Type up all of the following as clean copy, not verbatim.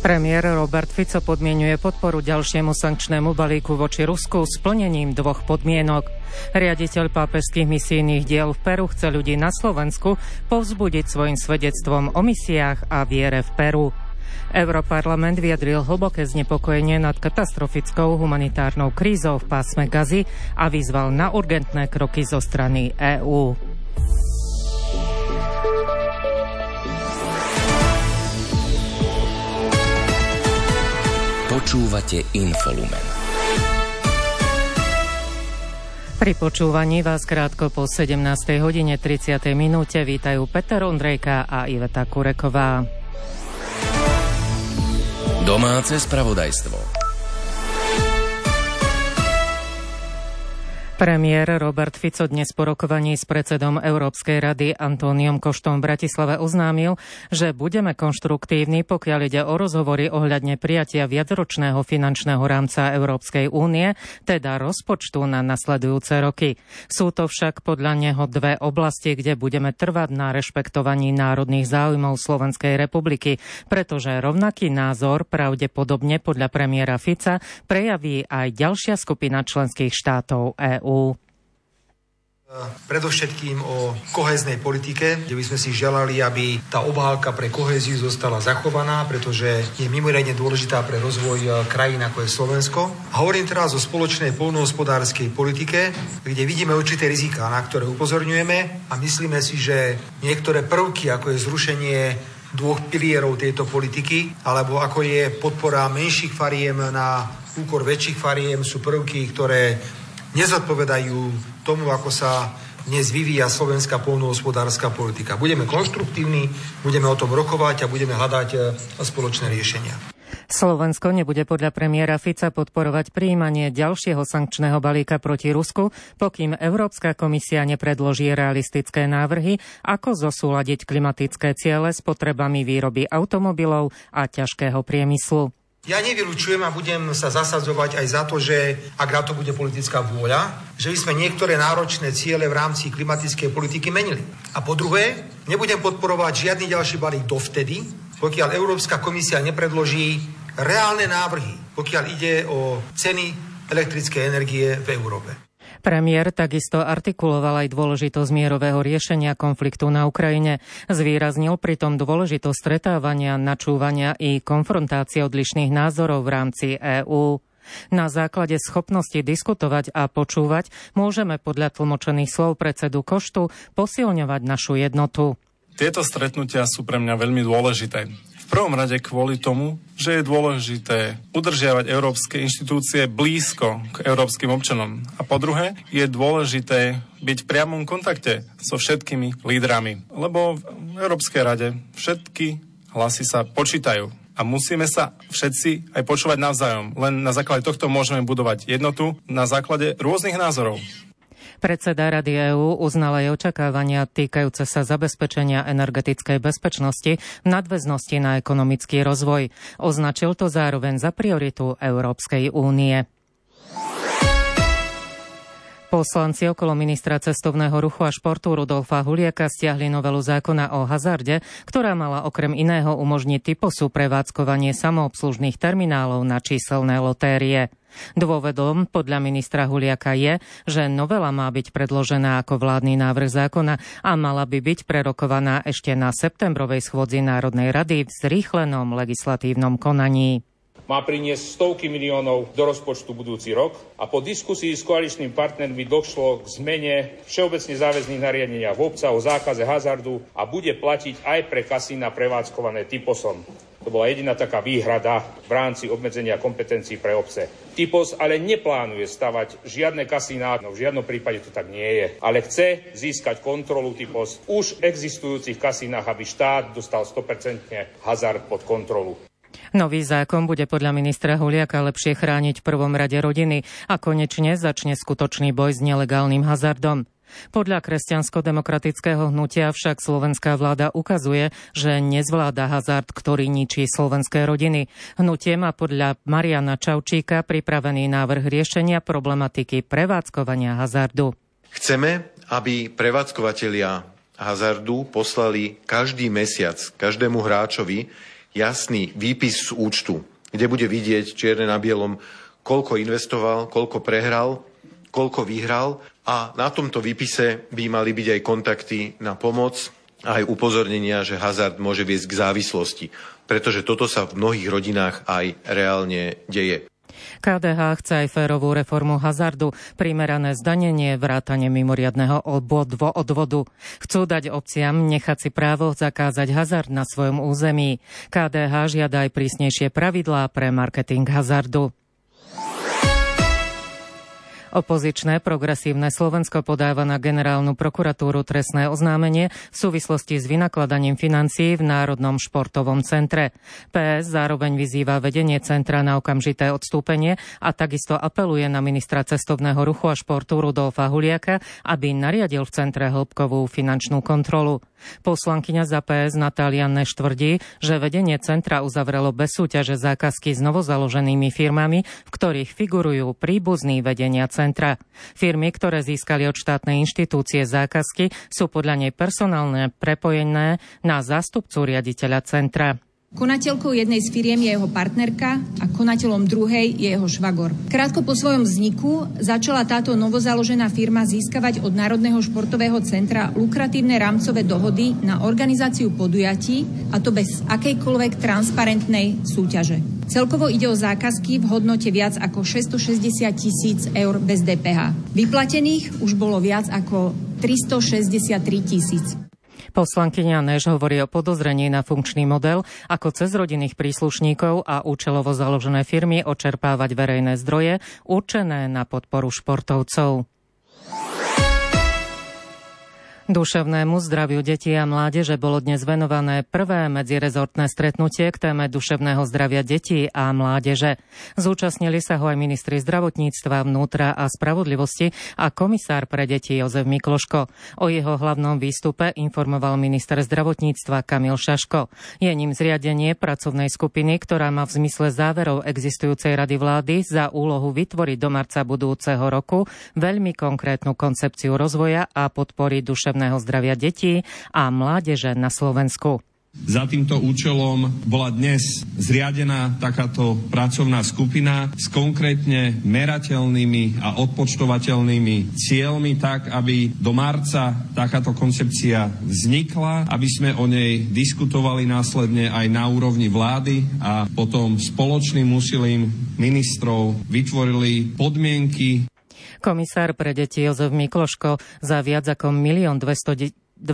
Premiér Robert Fico podmienuje podporu ďalšiemu sankčnému balíku voči Rusku s plnením 2 podmienok. Riaditeľ pápežských misijných diel v Peru chce ľudí na Slovensku povzbudiť svojim svedectvom o misiách a viere v Peru. Europarlament vyjadril hlboké znepokojenie nad katastrofickou humanitárnou krízou v pásme Gazy a vyzval na urgentné kroky zo strany EÚ. Počúvate Infolumen. Pri počúvaní vás krátko po 17:30 vítajú Peter Ondrejka a Iveta Kureková. Domáce spravodajstvo. Premiér Robert Fico dnes po rokovaní s predsedom Európskej rady Antóniom Koštom v Bratislave oznámil, že budeme konštruktívni, pokiaľ ide o rozhovory ohľadne prijatia viacročného finančného rámca Európskej únie, teda rozpočtu na nasledujúce roky. Sú to však podľa neho 2 oblasti, kde budeme trvať na rešpektovaní národných záujmov Slovenskej republiky, pretože rovnaký názor pravdepodobne podľa premiéra Fica prejaví aj ďalšia skupina členských štátov EÚ. Predovšetkým o kohéznej politike, kde by sme si želali, aby tá obálka pre kohéziu zostala zachovaná, pretože je mimoriadne dôležitá pre rozvoj krajín ako je Slovensko. A hovorím teraz o spoločnej poľnohospodárskej politike, kde vidíme určité riziká, na ktoré upozorňujeme a myslíme si, že niektoré prvky, ako je zrušenie 2 pilierov tejto politiky, alebo ako je podpora menších fariem na úkor väčších fariem, sú prvky, ktoré nezodpovedajú tomu, ako sa dnes vyvíja slovenská poľnohospodárska politika. Budeme konštruktívni, budeme o tom rokovať a budeme hľadať spoločné riešenia. Slovensko nebude podľa premiéra Fica podporovať prijímanie ďalšieho sankčného balíka proti Rusku, pokým Európska komisia nepredloží realistické návrhy, ako zosúladiť klimatické ciele s potrebami výroby automobilov a ťažkého priemyslu. Ja nevylučujem a budem sa zasadzovať aj za to, že ak na to bude politická vôľa, že by sme niektoré náročné ciele v rámci klimatickej politiky menili. A po druhé, nebudem podporovať žiadny ďalší balík dovtedy, pokiaľ Európska komisia nepredloží reálne návrhy, pokiaľ ide o ceny elektrickej energie v Európe. Premiér takisto artikuloval aj dôležitosť mierového riešenia konfliktu na Ukrajine. Zvýraznil pritom dôležitosť stretávania, načúvania i konfrontácie odlišných názorov v rámci EÚ. Na základe schopnosti diskutovať a počúvať môžeme podľa tlmočených slov predsedu Koštu posilňovať našu jednotu. Tieto stretnutia sú pre mňa veľmi dôležité. V prvom rade kvôli tomu, že je dôležité udržiavať európske inštitúcie blízko k európskym občanom. A po druhé, je dôležité byť v priamom kontakte so všetkými lídrami. Lebo v Európskej rade všetky hlasy sa počítajú. A musíme sa všetci aj počúvať navzájom. Len na základe tohto môžeme budovať jednotu na základe rôznych názorov. Predseda Rady EÚ uznal aj očakávania týkajúce sa zabezpečenia energetickej bezpečnosti v nadväznosti na ekonomický rozvoj. Označil to zároveň za prioritu Európskej únie. Poslanci okolo ministra cestovného ruchu a športu Rudolfa Huliaka stiahli novelu zákona o hazarde, ktorá mala okrem iného umožniť typosu prevádzkovanie samoobslužných terminálov na číselné lotérie. Dôvodom podľa ministra Huliaka je, že novela má byť predložená ako vládny návrh zákona a mala by byť prerokovaná ešte na septembrovej schôdzi Národnej rady v zrýchlenom legislatívnom konaní. Má priniesť stovky miliónov do rozpočtu budúci rok a po diskusii s koaličnými partnermi došlo k zmene všeobecne záväzných nariadenia v obca o zákaze hazardu a bude platiť aj pre kasína prevádzkované typosom. To bola jediná taká výhrada v rámci obmedzenia kompetencií pre obce. Typos ale neplánuje stavať žiadne kasíná, v žiadnom prípade to tak nie je, ale chce získať kontrolu Typos už v existujúcich kasínach, aby štát dostal 100% hazard pod kontrolu. Nový zákon bude podľa ministra Huliaka lepšie chrániť v prvom rade rodiny a konečne začne skutočný boj s nelegálnym hazardom. Podľa kresťansko-demokratického hnutia však slovenská vláda ukazuje, že nezvláda hazard, ktorý ničí slovenské rodiny. Hnutie má podľa Mariana Čaučíka pripravený návrh riešenia problematiky prevádzkovania hazardu. Chceme, aby prevádzkovatelia hazardu poslali každý mesiac každému hráčovi jasný výpis z účtu, kde bude vidieť čierne na bielom, koľko investoval, koľko prehral, koľko vyhral a na tomto výpise by mali byť aj kontakty na pomoc, aj upozornenia, že hazard môže viesť k závislosti, pretože toto sa v mnohých rodinách aj reálne deje. KDH chce aj férovú reformu hazardu, primerané zdanenie, vrátane mimoriadneho odvodu. Chcú dať obciam nechať si právo zakázať hazard na svojom území. KDH žiada aj prísnejšie pravidlá pre marketing hazardu. Opozičné Progresívne Slovensko podáva na generálnu prokuratúru trestné oznámenie v súvislosti s vynakladaním financií v Národnom športovom centre. PS zároveň vyzýva vedenie centra na okamžité odstúpenie a takisto apeluje na ministra cestovného ruchu a športu Rudolfa Huliaka, aby nariadil v centre hĺbkovú finančnú kontrolu. Poslankyňa za PS Natália Neš tvrdí, že vedenie centra uzavrelo bez súťaže zákazky s novozaloženými firmami, v ktorých figurujú príbuzní vedenia centra. Firmy, ktoré získali od štátnej inštitúcie zákazky, sú podľa nej personálne prepojené na zástupcu riaditeľa centra. Konateľkou jednej z firiem je jeho partnerka a konateľom druhej je jeho švagor. Krátko po svojom vzniku začala táto novozaložená firma získavať od Národného športového centra lukratívne rámcové dohody na organizáciu podujatí, a to bez akejkoľvek transparentnej súťaže. Celkovo ide o zákazky v hodnote viac ako 660 000 eur bez DPH. Vyplatených už bolo viac ako 363 000. Poslankyňa Neš hovorí o podozrení na funkčný model, ako cez rodinných príslušníkov a účelovo založené firmy očerpávať verejné zdroje určené na podporu športovcov. Duševnému zdraviu detí a mládeže bolo dnes venované prvé medzirezortné stretnutie k téme duševného zdravia detí a mládeže. Zúčastnili sa ho aj ministri zdravotníctva, vnútra a spravodlivosti a komisár pre deti Jozef Mikloško. O jeho hlavnom výstupe informoval minister zdravotníctva Kamil Šaško. Je ním zriadenie pracovnej skupiny, ktorá má v zmysle záverov existujúcej rady vlády za úlohu vytvoriť do marca budúceho roku veľmi konkrétnu koncepciu rozvoja a podpory duševného zdravia detí a mládeže na Slovensku. Za týmto účelom bola dnes zriadená takáto pracovná skupina s konkrétne merateľnými a odpočtovateľnými cieľmi tak, aby do marca takáto koncepcia vznikla, aby sme o nej diskutovali následne aj na úrovni vlády a potom spoločným úsilím ministrov vytvorili podmienky. Komisár pre deti Jozef Mikloško za viac ako 1 200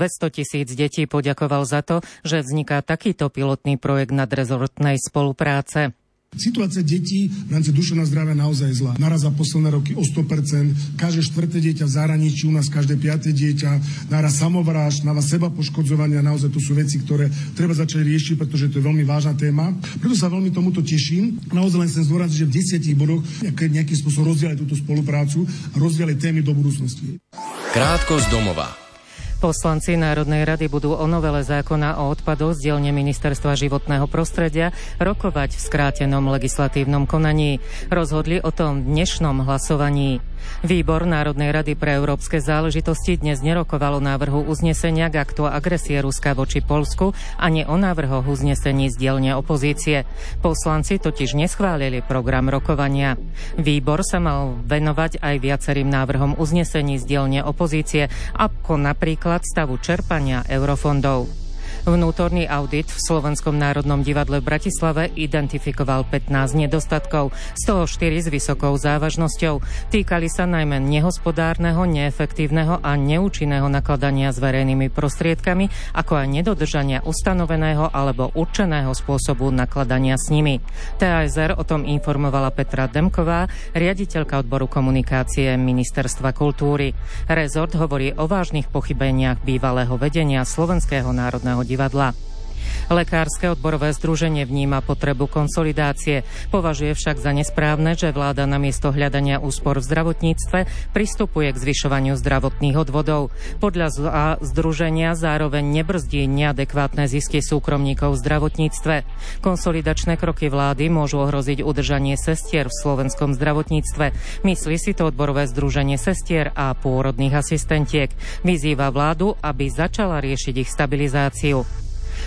000 detí poďakoval za to, že vzniká takýto pilotný projekt nadrezortnej spolupráce. Situácia detí v rámci duševného zdravia naozaj zlá. Naraz za posledné roky o 100%, každé 4. dieťa v zahraničí, u nás každé 5. dieťa, naraz samovrážd, naraz seba poškodzovania, naozaj to sú veci, ktoré treba začať riešiť, pretože to je veľmi vážna téma. Preto sa veľmi tomuto teším. Naozaj len chcem zdôrazniť, že v 10 bodoch nejakým spôsobom rozdielať túto spoluprácu a rozdielať témy do budúcnosti. Krátko z domova. Poslanci Národnej rady budú o novele zákona o odpadoch z dielne Ministerstva životného prostredia rokovať v skrátenom legislatívnom konaní. Rozhodli o tom v dnešnom hlasovaní. Výbor Národnej rady pre európske záležitosti dnes nerokoval o návrhu uznesenia k aktu agresie Ruska voči Poľsku ani o návrhoch uznesení z dielne opozície. Poslanci totiž neschválili program rokovania. Výbor sa mal venovať aj viacerým návrhom uznesení z dielne opozície, ako napríklad stavu čerpania eurofondov. Vnútorný audit v Slovenskom národnom divadle v Bratislave identifikoval 15 nedostatkov, z toho 4 s vysokou závažnosťou. Týkali sa najmä nehospodárneho, neefektívneho a neúčinného nakladania s verejnými prostriedkami, ako aj nedodržania ustanoveného alebo určeného spôsobu nakladania s nimi. TASR o tom informovala Petra Demková, riaditeľka odboru komunikácie Ministerstva kultúry. Rezort hovorí o vážnych pochybeniach bývalého vedenia Slovenského národného divadla. Lekárske odborové združenie vníma potrebu konsolidácie. Považuje však za nesprávne, že vláda namiesto hľadania úspor v zdravotníctve pristupuje k zvyšovaniu zdravotných odvodov. Podľa združenia zároveň nebrzdí neadekvátne zisky súkromníkov v zdravotníctve. Konsolidačné kroky vlády môžu ohroziť udržanie sestier v slovenskom zdravotníctve. Myslí si to odborové združenie sestier a pôrodných asistentiek. Vyzýva vládu, aby začala riešiť ich stabilizáciu.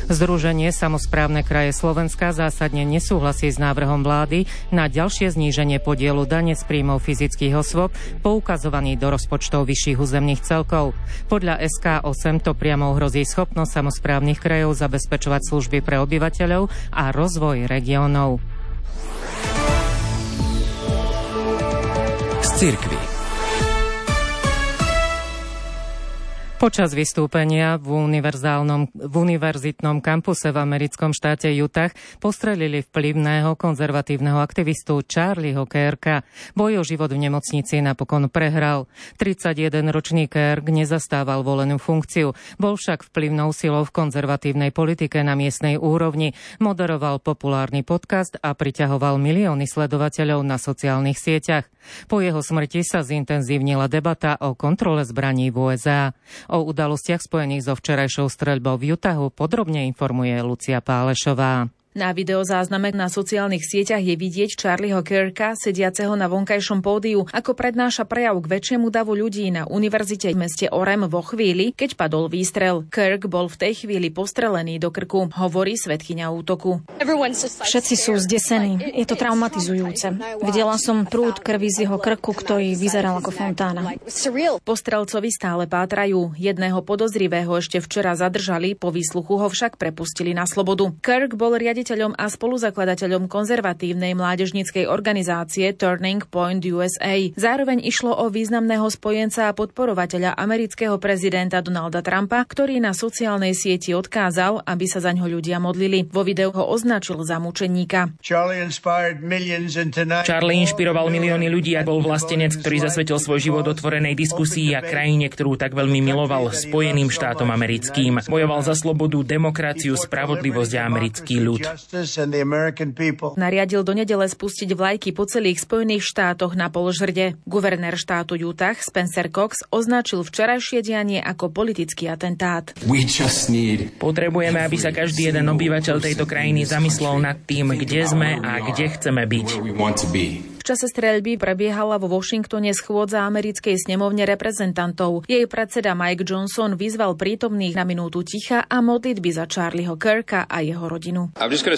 Združenie Samosprávne kraje Slovenska zásadne nesúhlasí s návrhom vlády na ďalšie zníženie podielu dane z príjmov fyzických osôb poukazovaný do rozpočtov vyšších územných celkov. Podľa SK8 to priamo ohrozí schopnosť samosprávnych krajov zabezpečovať služby pre obyvateľov a rozvoj regiónov. Z cirkvi. Počas vystúpenia v univerzitnom kampuse v americkom štáte Utah postrelili vplyvného konzervatívneho aktivistu Charlieho Kirka. Boj o život v nemocnici napokon prehral. 31-ročný Kirk nezastával volenú funkciu, bol však vplyvnou silou v konzervatívnej politike na miestnej úrovni, moderoval populárny podcast a priťahoval milióny sledovateľov na sociálnych sieťach. Po jeho smrti sa zintenzívnila debata o kontrole zbraní v USA. O udalostiach spojených so včerajšou streľbou v Utahu podrobne informuje Lucia Pálešová. Na videozázname na sociálnych sieťach je vidieť Charlieho Kirka, sediaceho na vonkajšom pódiu, ako prednáša prejav k väčšiemu davu ľudí na univerzite v meste Orem vo chvíli, keď padol výstrel. Kirk bol v tej chvíli postrelený do krku, hovorí svedkyňa útoku. Všetci sú zdesení. Je to traumatizujúce. Videla som prúd krvi z jeho krku, ktorý vyzeral ako fontána. Po strelcovi stále pátrajú. Jedného podozrivého ešte včera zadržali, po výsluchu ho však prepustili na slobodu. Kirk bol riaditeľom a spoluzakladateľom konzervatívnej mládežníckej organizácie Turning Point USA. Zároveň išlo o významného spojenca a podporovateľa amerického prezidenta Donalda Trumpa, ktorý na sociálnej sieti odkázal, aby sa zaňho ľudia modlili. Vo videu ho označil za mučeníka. Charlie inšpiroval milióny ľudí a bol vlastenec, ktorý zasvetil svoj život otvorenej diskusii a krajine, ktorú tak veľmi miloval, Spojeným štátom americkým. Bojoval za slobodu, demokraciu, spravodlivosť a americký ľud. Nariadil do nedele spustiť vlajky po celých Spojených štátoch na polžrde. Guvernér štátu Utah Spencer Cox označil včerajšie dianie ako politický atentát. Potrebujeme, aby sa každý jeden obyvateľ tejto krajiny zamyslel nad tým, kde sme a kde chceme byť. V čase streľby prebiehala vo Washingtone schôdza americkej snemovne reprezentantov. Jej predseda Mike Johnson vyzval prítomných na minútu ticha a modlitby za Charlieho Kirka a jeho rodinu.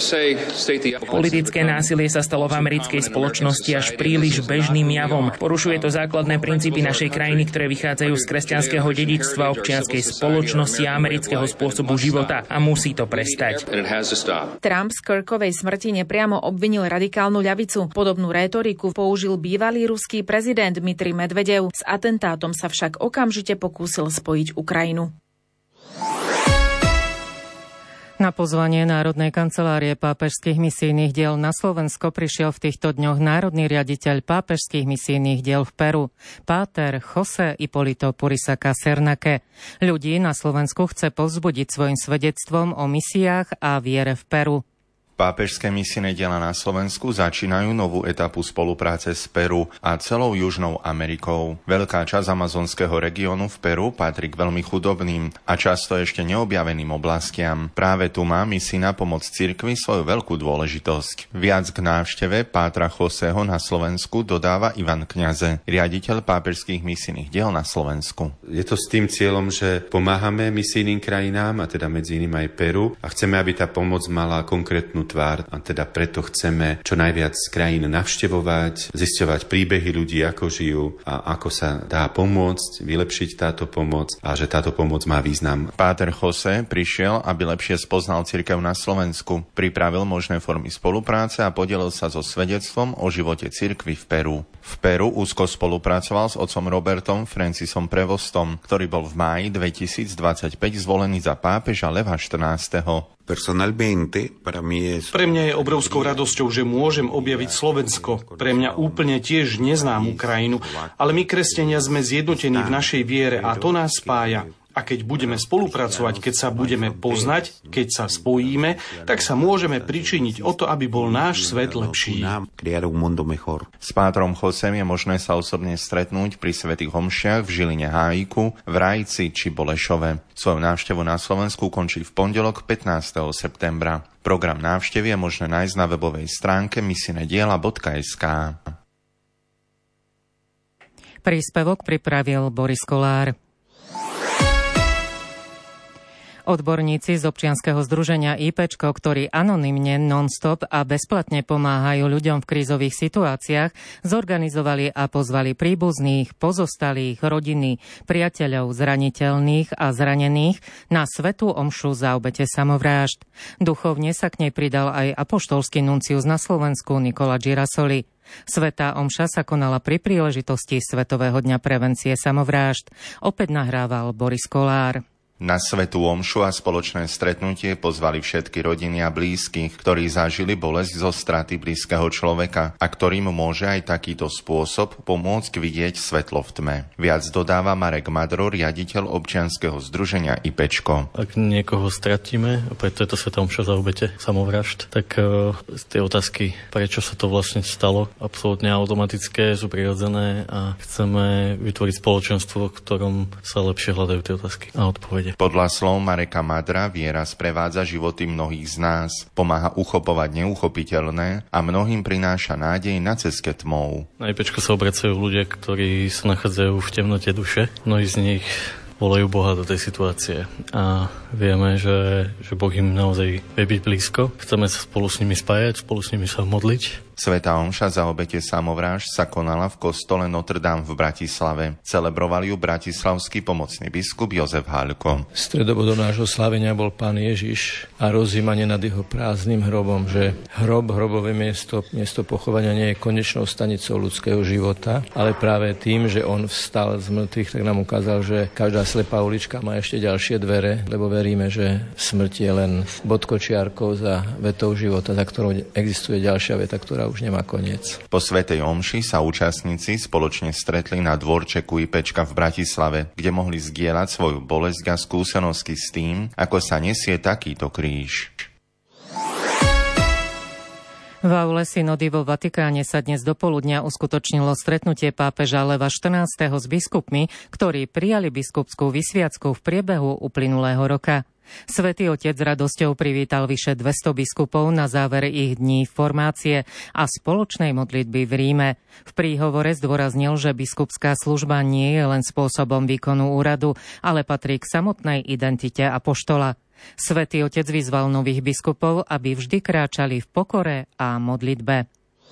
Politické násilie sa stalo v americkej spoločnosti až príliš bežným javom. Porušuje to základné princípy našej krajiny, ktoré vychádzajú z kresťanského dedičstva, občianskej spoločnosti a amerického spôsobu života a musí to prestať. Trump z Kirkovej smrti nepriamo obvinil radikálnu ľavicu. Podobnú rétoriku použil bývalý ruský prezident Dmitrij Medvedev. S atentátom sa však okamžite pokúsil spojiť Ukrajinu. Na pozvanie Národnej kancelárie pápežských misijných diel na Slovensko prišiel v týchto dňoch národný riaditeľ pápežských misijných diel v Peru, páter José Hipólito Purisaka Cernake. Ľudí na Slovensku chce povzbudiť svojim svedectvom o misiách a viere v Peru. Pápežské misijné diela na Slovensku začínajú novú etapu spolupráce s Peru a celou Južnou Amerikou. Veľká časť amazonského regiónu v Peru patrí k veľmi chudobným a často ešte neobjaveným oblastiam. Práve tu má misijná pomoc cirkvi svoju veľkú dôležitosť. Viac k návšteve pátra Joseho na Slovensku dodáva Ivan Kňaze, riaditeľ pápežských misijných diel na Slovensku. Je to s tým cieľom, že pomáhame misijným krajinám, a teda medzi iným aj Peru, a chceme, aby tá pomoc mala konkrétnu tvár, a teda preto chceme čo najviac krajín navštevovať, zisťovať príbehy ľudí, ako žijú a ako sa dá pomôcť, vylepšiť táto pomoc a že táto pomoc má význam. Páter José prišiel, aby lepšie spoznal cirkev na Slovensku, pripravil možné formy spolupráce a podelil sa so svedectvom o živote cirkvi v Peru. V Peru úzko spolupracoval s otcom Robertom Francisom Prevostom, ktorý bol v máji 2025 zvolený za pápeža Leva XIV. Pre mňa je obrovskou radosťou, že môžem objaviť Slovensko. Pre mňa úplne tiež neznámu krajinu, ale my, kresťania, sme zjednotení v našej viere a to nás spája. A keď budeme spolupracovať, keď sa budeme poznať, keď sa spojíme, tak sa môžeme pričiniť o to, aby bol náš svet lepší. S pátrom Josem je možné sa osobne stretnúť pri svätých homšiach v Žiline Hájiku, v Rajci či Bolešove. Svoju návštevu na Slovensku končí v pondelok 15. septembra. Program návštevy je možné nájsť na webovej stránke misijnediela.sk. Príspevok pripravil Boris Kolár. Odborníci z občianskeho združenia IPčko, ktorí anonymne, non-stop a bezplatne pomáhajú ľuďom v krízových situáciách, zorganizovali a pozvali príbuzných, pozostalých, rodiny, priateľov, zraniteľných a zranených na svätú omšu za obete samovrážd. Duchovne sa k nej pridal aj apoštolský nuncius na Slovensku Nikola Girasoli. Svätá omša sa konala pri príležitosti Svetového dňa prevencie samovrážd. Opäť nahrával Boris Kolár. Na svätú omšu a spoločné stretnutie pozvali všetky rodiny a blízkych, ktorí zažili bolesť zo straty blízkeho človeka a ktorým môže aj takýto spôsob pomôcť vidieť svetlo v tme. Viac dodáva Marek Madro, riaditeľ občianskeho združenia IPčko. Ak niekoho stratíme, preto je to svätá omša za obete samovrážd, tak tie otázky, prečo sa to vlastne stalo, absolútne automatické, sú prirodzené a chceme vytvoriť spoločenstvo, v ktorom sa lepšie hľadajú tie otázky a odpovede. Podľa slov Mareka Madra viera sprevádza životy mnohých z nás, pomáha uchopovať neuchopiteľné a mnohým prináša nádej na ceste tmou. Na IPčko sa obracajú ľudia, ktorí sa nachádzajú v temnote duše. Mnohí z nich volajú Boha do tej situácie a vieme, že Boh im naozaj vie byť blízko. Chceme sa spolu s nimi spájať, spolu s nimi sa modliť. Svätá omša za obete samovrážd sa konala v kostole Notre Dame v Bratislave. Celebroval ju bratislavský pomocný biskup Jozef Haľko. Stredobodom nášho slávenia bol Pán Ježiš a rozjímanie nad jeho prázdnym hrobom, že hrobové miesto pochovania nie je konečnou stanicou ľudského života, ale práve tým, že on vstal z mŕtvych, tak nám ukázal, že každá slepá ulička má ešte ďalšie dvere, lebo veríme, že smrť je len bodkočiarkou za vetou života, za ktorou existuje ďalšia veta, ktorá už nemá koniec. Po svätej omši sa účastníci spoločne stretli na dvorčeku IPčka v Bratislave, kde mohli zdieľať svoju bolesť a skúsenosti s tým, ako sa nesie takýto kríž. V aule synody vo Vatikáne sa dnes dopoludnia uskutočnilo stretnutie pápeža Leva XIV. S biskupmi, ktorí prijali biskupskú vysviacku v priebehu uplynulého roka. Svätý Otec s radosťou privítal vyše 200 biskupov na záver ich dní formácie a spoločnej modlitby v Ríme. V príhovore zdôraznil, že biskupská služba nie je len spôsobom výkonu úradu, ale patrí k samotnej identite apoštola. Svätý Otec vyzval nových biskupov, aby vždy kráčali v pokore a modlitbe.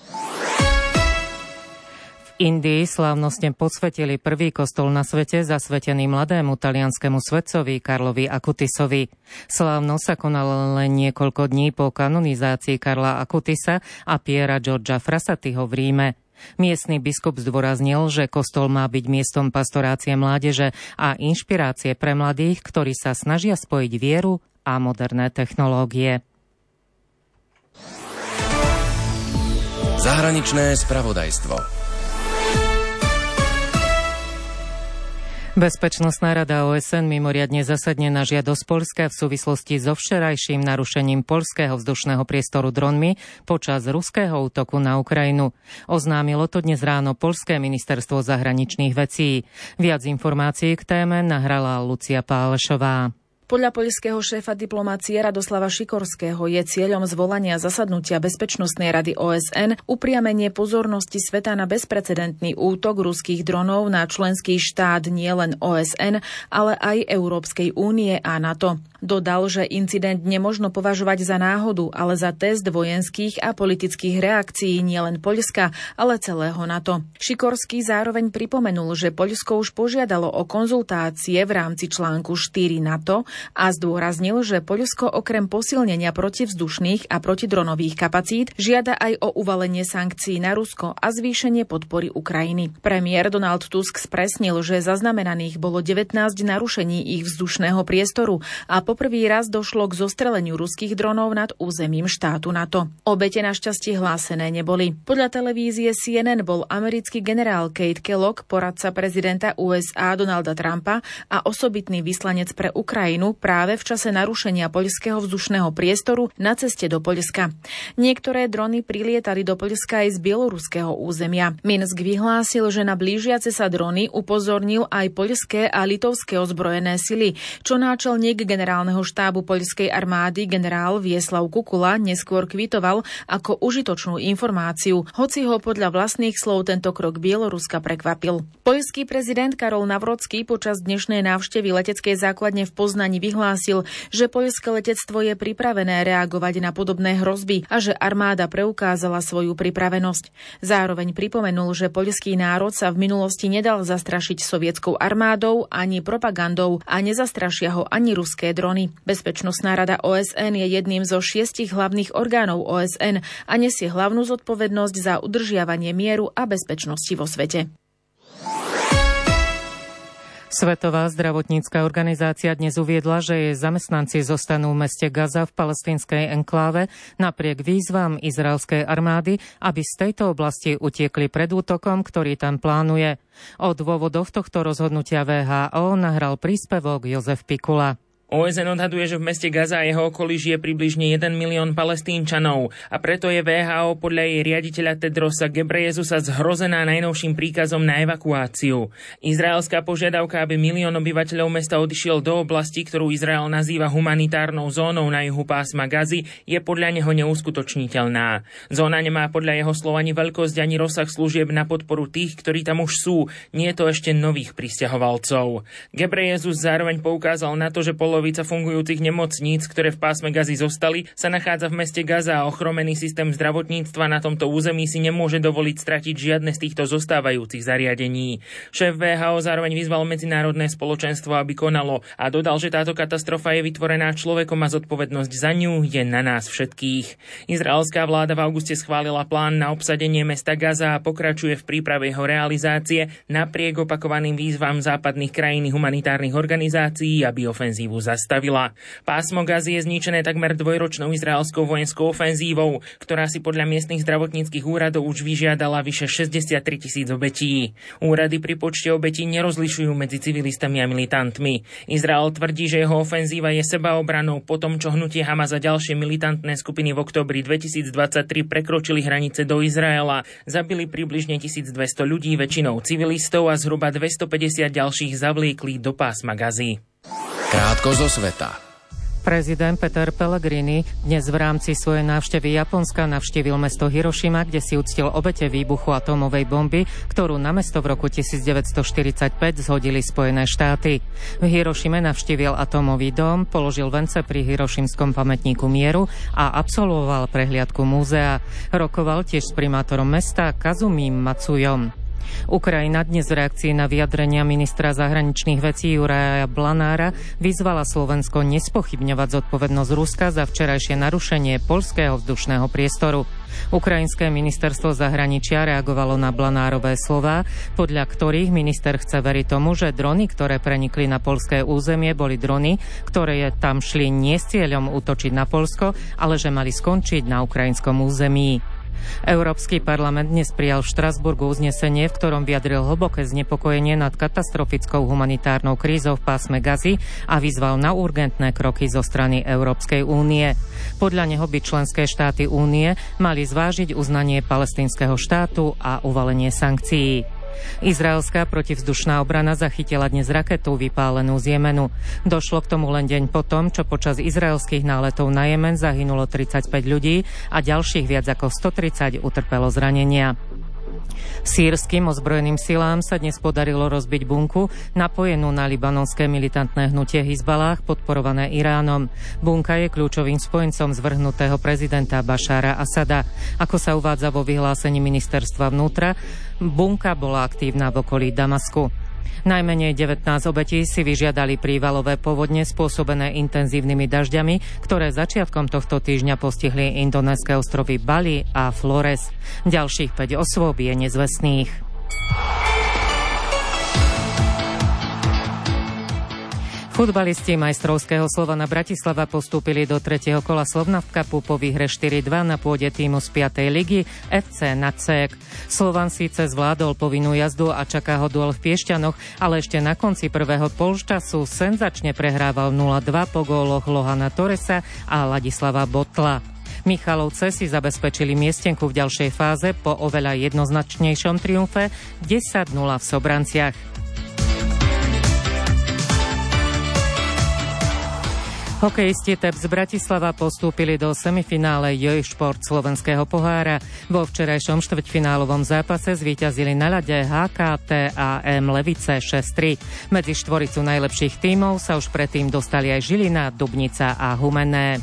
V Indii slávnostne podsvetili prvý kostol na svete zasvetený mladému talianskému svetcovi Karlovi Akutisovi. Slávnosť sa konala len niekoľko dní po kanonizácii Karla Akutisa a Piera Giorgia Frassatiho v Ríme. Miestny biskup zdôraznil, že kostol má byť miestom pastorácie mládeže a inšpirácie pre mladých, ktorí sa snažia spojiť vieru a moderné technológie. Zahraničné spravodajstvo. Bezpečnostná rada OSN mimoriadne zasadne na žiadosť Poľska v súvislosti so včerajším narušením poľského vzdušného priestoru dronmi počas ruského útoku na Ukrajinu. Oznámilo to dnes ráno Poľské ministerstvo zahraničných vecí. Viac informácií k téme nahrala Lucia Pálešová. Podľa poľského šéfa diplomácie Radoslava Šikorského je cieľom zvolania zasadnutia Bezpečnostnej rady OSN upriamenie pozornosti sveta na bezprecedentný útok ruských dronov na členský štát nielen OSN, ale aj Európskej únie a NATO. Dodal, že incident nemožno považovať za náhodu, ale za test vojenských a politických reakcií nielen Poľska, ale celého NATO. Šikorský zároveň pripomenul, že Poľsko už požiadalo o konzultácie v rámci článku 4 NATO a zdôraznil, že Poľsko okrem posilnenia protivzdušných a protidronových kapacít žiada aj o uvalenie sankcií na Rusko a zvýšenie podpory Ukrajiny. Premiér Donald Tusk spresnil, že zaznamenaných bolo 19 narušení ich vzdušného priestoru a poprvý raz došlo k zostreleniu ruských dronov nad územím štátu NATO. Obete našťastie hlásené neboli. Podľa televízie CNN bol americký generál Kate Kellogg, poradca prezidenta USA Donalda Trumpa a osobitný vyslanec pre Ukrajinu práve v čase narušenia poľského vzdušného priestoru na ceste do Poľska. Niektoré drony prilietali do Poľska aj z bieloruského územia. Minsk vyhlásil, že na blížiace sa drony upozornil aj poľské a litovské ozbrojené sily, čo náčelník generálneho generálneho štábu poľskej armády generál Vieslav Kukula neskôr kvitoval ako užitočnú informáciu, hoci ho podľa vlastných slov tento krok Bieloruska prekvapil. Poľský prezident Karol Nawrocki počas dnešnej návštevy leteckej základne v Poznani vyhlásil, že poľské letectvo je pripravené reagovať na podobné hrozby a že armáda preukázala svoju pripravenosť. Zároveň pripomenul, že poľský národ sa v minulosti nedal zastrašiť sovietskou armádou ani propagandou a nezastrašia ho ani ruské drony. Bezpečnostná rada OSN je jedným zo 6 hlavných orgánov OSN a nesie hlavnú zodpovednosť za udržiavanie mieru a bezpečnosti vo svete. Svetová zdravotnícka organizácia dnes uviedla, že jej zamestnanci zostanú v meste Gaza v palestínskej enkláve napriek výzvam izraelskej armády, aby z tejto oblasti utiekli pred útokom, ktorý tam plánuje. O dôvodoch tohto rozhodnutia WHO nahral príspevok Jozef Pikula. OSN odhaduje, že v meste Gaza a jeho okolí žije približne 1 milión Palestínčanov a preto je WHO podľa jej riaditeľa Tedrosa Ghebreyesusa zhrozená najnovším príkazom na evakuáciu. Izraelská požiadavka, aby 1 milión obyvateľov mesta odišiel do oblasti, ktorú Izrael nazýva humanitárnou zónou na juhu pásma Gazy, je podľa neho neuskutočniteľná. Zóna nemá podľa jeho slov ani veľkosť, ani rozsah služieb na podporu tých, ktorí tam už sú. Nie je to ešte nových prisťahovalcov. Ghebreyesus zároveň poukázal na to, že polovica fungujúcich nemocníc, ktoré v pásme Gazy zostali, sa nachádza v meste Gaza a ochromený systém zdravotníctva na tomto území si nemôže dovoliť stratiť žiadne z týchto zostávajúcich zariadení. Šéf WHO zároveň vyzval medzinárodné spoločenstvo, aby konalo a dodal, že táto katastrofa je vytvorená človekom a zodpovednosť za ňu je na nás všetkých. Izraelská vláda v auguste schválila plán na obsadenie mesta Gaza a pokračuje v príprave jeho realizácie napriek opakovaným výzvam západných krajín humanitárnych organizácií, aby ofenzívu zastavila. Pásmo Gazy je zničené takmer dvojročnou izraelskou vojenskou ofenzívou, ktorá si podľa miestnych zdravotníckych úradov už vyžiadala vyše 63 000 obetí. Úrady pri počte obetí nerozlišujú medzi civilistami a militantmi. Izrael tvrdí, že jeho ofenzíva je sebaobranou po tom, čo hnutie Hamas a ďalšie militantné skupiny v októbri 2023 prekročili hranice do Izraela, zabili približne 1200 ľudí, väčšinou civilistov a zhruba 250 ďalších zavliekli do pásma Gazy. Krátko zo sveta. Prezident Peter Pellegrini dnes v rámci svojej návštevy Japonska navštívil mesto Hirošima, kde si uctil obete výbuchu atómovej bomby, ktorú na mesto v roku 1945 zhodili Spojené štáty. V Hirošime navštívil atómový dom, položil vence pri Hirošimskom pamätníku mieru a absolvoval prehliadku múzea. Rokoval tiež s primátorom mesta Kazumím Matsujom. Ukrajina dnes v reakcii na vyjadrenia ministra zahraničných vecí Juraja Blanára vyzvala Slovensko nespochybňovať zodpovednosť Ruska za včerajšie narušenie poľského vzdušného priestoru. Ukrajinské ministerstvo zahraničia reagovalo na Blanárové slová, podľa ktorých minister chce veriť tomu, že drony, ktoré prenikli na poľské územie, boli drony, ktoré tam šli nie s cieľom útočiť na Poľsko, ale že mali skončiť na ukrajinskom území. Európsky parlament dnes prijal v Štrasburgu uznesenie, v ktorom vyjadril hlboké znepokojenie nad katastrofickou humanitárnou krízou v pásme Gazy a vyzval na urgentné kroky zo strany Európskej únie. Podľa neho by členské štáty únie mali zvážiť uznanie palestínskeho štátu a uvalenie sankcií. Izraelská protivzdušná obrana zachytila dnes raketu vypálenú z Jemenu. Došlo k tomu len deň potom, čo počas izraelských náletov na Jemen zahynulo 35 ľudí a ďalších viac ako 130 utrpelo zranenia. Sýrskym ozbrojeným silám sa dnes podarilo rozbiť bunku napojenú na libanonské militantné hnutie Hizbalách podporované Iránom. Bunka je kľúčovým spojencom zvrhnutého prezidenta Bašára Asada. Ako sa uvádza vo vyhlásení ministerstva vnútra, bunka bola aktívna v okolí Damasku. Najmenej 19 obetí si vyžiadali prívalové povodne spôsobené intenzívnymi dažďami, ktoré začiatkom tohto týždňa postihli indonéske ostrovy Bali a Flores. Ďalších 5 osôb je nezvestných. Futbalisti majstrovského Slovana Bratislava postúpili do 3. kola Slovnaft Cupu po výhre 4-2 na pôde tímu z 5. ligy FC Nacek. Slovan síce zvládol povinnú jazdu a čaká ho duel v Piešťanoch, ale ešte na konci prvého polčasu senzačne prehrával 0-2 po góloch Lohana Torresa a Ladislava Botla. Michalovce si zabezpečili miestenku v ďalšej fáze po oveľa jednoznačnejšom triumfe 10-0 v Sobranciach. Hokejisti Teps z Bratislava postúpili do semifinále J-Šport slovenského pohára. Vo včerajšom štvrťfinálovom zápase zvíťazili na ľade HKTAM Levice 6-3. Medzi štvoricu najlepších tímov sa už predtým dostali aj Žilina, Dubnica a Humenné.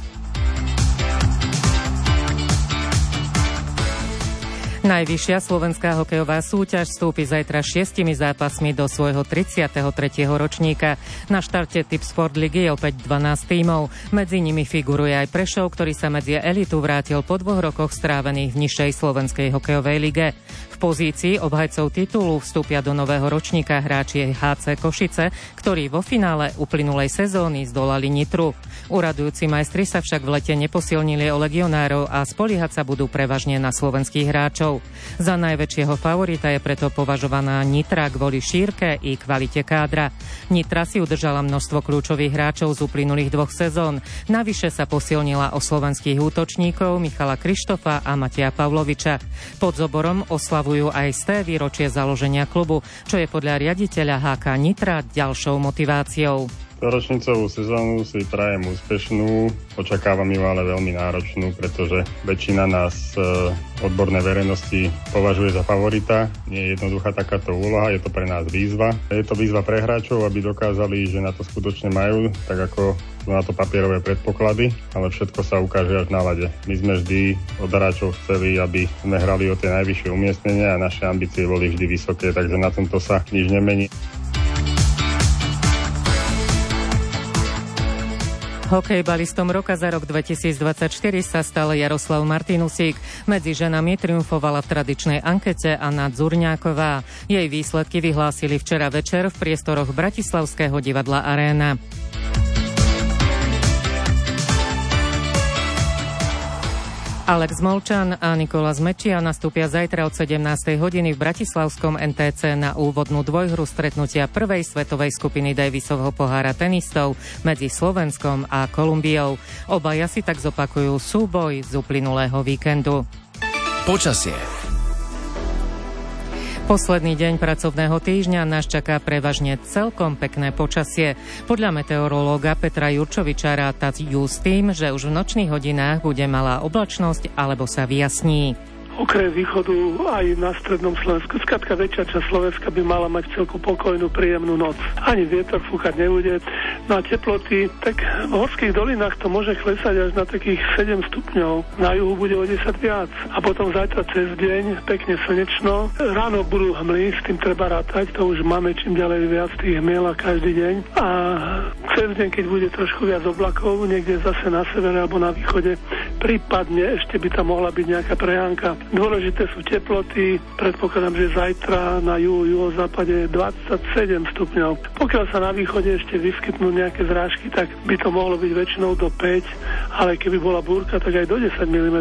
Najvyššia slovenská hokejová súťaž vstúpi zajtra 6 zápasmi do svojho 33. ročníka. Na štarte Tipsport ligy je opäť 12 tímov. Medzi nimi figuruje aj Prešov, ktorý sa medzi elitu vrátil po 2 rokoch strávených v nižšej slovenskej hokejovej lige. V pozícii obhajcov titulu vstúpia do nového ročníka hráči HC Košice, ktorí vo finále uplynulej sezóny zdolali Nitru. Uradujúci majstri sa však v lete neposilnili o legionárov a spoliehať sa budú prevažne na slovenských hráčov. Za najväčšieho favorita je preto považovaná Nitra kvôli šírke i kvalite kádra. Nitra si udržala množstvo kľúčových hráčov z uplynulých 2 sezón. Navyše sa posilnila o slovenských útočníkov Michala Krištofa a Mateja Pavloviča. Pod Zoborom oslavujú aj 100. výročie založenia klubu, čo je podľa riaditeľa HK Nitra ďalšou motiváciou. Ročnicovú sezónu si prajem úspešnú, očakávam ju ale veľmi náročnú, pretože väčšina nás odbornej verejnosti považuje za favorita. Nie je jednoduchá takáto úloha, je to pre nás výzva. Je to výzva pre hráčov, aby dokázali, že na to skutočne majú, tak ako sú na to papierové predpoklady, ale všetko sa ukáže až na ľade. My sme vždy od hráčov chceli, aby sme hrali o tie najvyššie umiestnenia a naše ambície boli vždy vysoké, takže na tomto sa nič nemení. Hokejbalistom roka za rok 2024 sa stal Jaroslav Martinusík. Medzi ženami triumfovala v tradičnej ankete Anna Dzurňáková. Jej výsledky vyhlásili včera večer v priestoroch Bratislavského divadla Aréna. Alex Molčan a Nikolás Mečia nastúpia zajtra od 17. hodiny v bratislavskom NTC na úvodnú dvojhru stretnutia prvej svetovej skupiny Davisovho pohára tenistov medzi Slovenskom a Kolumbiou. Obaja si tak zopakujú súboj z uplynulého víkendu. Počasie. Posledný deň pracovného týždňa nás čaká prevažne celkom pekné počasie. Podľa meteorológa Petra Jurčoviča rátajú s tým, že už v nočných hodinách bude malá oblačnosť alebo sa vyjasní. Okrem východu aj na strednom Slovensku. Skrátka väčšia časť Slovenska by mala mať celku pokojnú, príjemnú noc. Ani vietor fúkať nebude. No a teploty, tak v horských dolinách to môže klesať až na takých 7 stupňov. Na juhu bude o 10 viac. A potom zajtra cez deň pekne slnečno. Ráno budú hmly, s tým treba rátať. To už máme čím ďalej viac tých hmiel a každý deň. A cez deň, keď bude trošku viac oblakov, niekde zase na severe alebo na východe, prípadne ešte by tam mohla byť nejaká prehánka. Dôležité sú teploty, predpokladám, že zajtra na juhozápade 27 stupňov. Pokiaľ sa na východe ešte vyskytnú nejaké zrážky, tak by to mohlo byť väčšinou do 5, ale keby bola búrka, tak aj do 10 mm.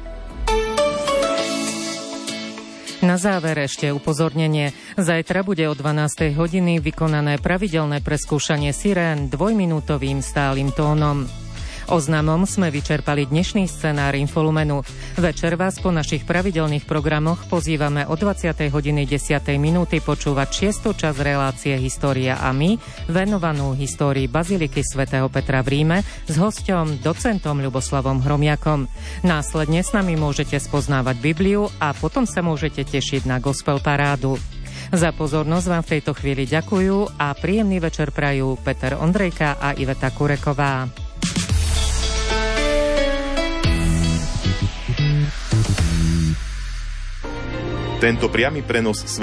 Na záver ešte upozornenie. Zajtra bude o 12. hodiny vykonané pravidelné preskúšanie sirén dvojminútovým stálym tónom. Oznamom sme vyčerpali dnešný scenár Infolumenu. Večer vás po našich pravidelných programoch pozývame o 20. hodiny 10. minúty počúvať 6. časť relácie História a my, venovanú histórii Baziliky svätého Petra v Ríme s hosťom docentom Ľuboslavom Hromiakom. Následne s nami môžete spoznávať Bibliu a potom sa môžete tešiť na gospel parádu. Za pozornosť vám v tejto chvíli ďakujú a príjemný večer prajú Peter Ondrejka a Iveta Kureková. Tento priamy prenos